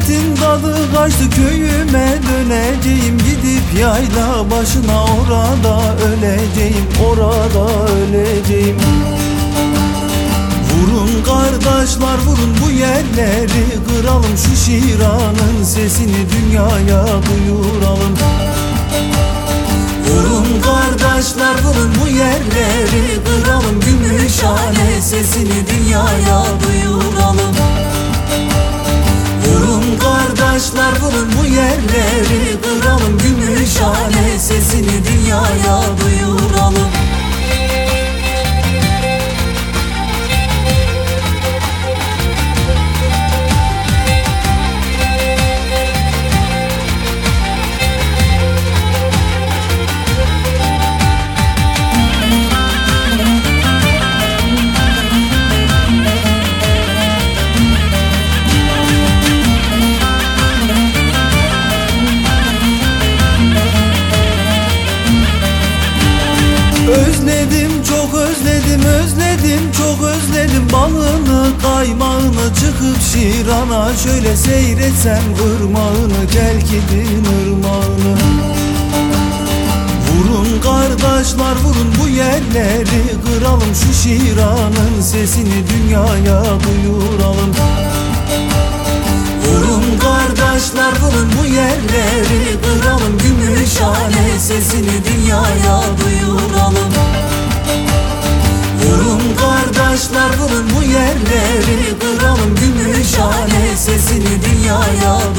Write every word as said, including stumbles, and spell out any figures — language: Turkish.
Hasretin tadı kaçtı, köyüme döneceğim. Gidip yayla başına, orada öleceğim, orada öleceğim. Vurun kardeşler vurun, bu yerleri kıralım. Şu şiranın sesini dünyaya duyuralım. Vurun kardeşler vurun, bu yerleri kıralım. Gümüşhane sesini dünyaya duyuralım. Vurun kardeşler vurun, bu yerleri kıralım. Gümüşhane sesini dünyaya duyuralım. Özledim, çok özledim, özledim, çok özledim. Balını, kaymağını, çıkıp Şiran'a şöyle seyretsem ırmağını, Kelkid'in ırmağını. Vurun kardeşler vurun, bu yerleri kıralım. Şu Şiranın sesini dünyaya duyuralım. Vurun kardeşler vurun, bu yerleri kıralım. Gümüşhane sesini dünyaya duyuralım. Vurun kardeşler vurun, bu yerleri kıralım. Gümüşhane sesini dünyaya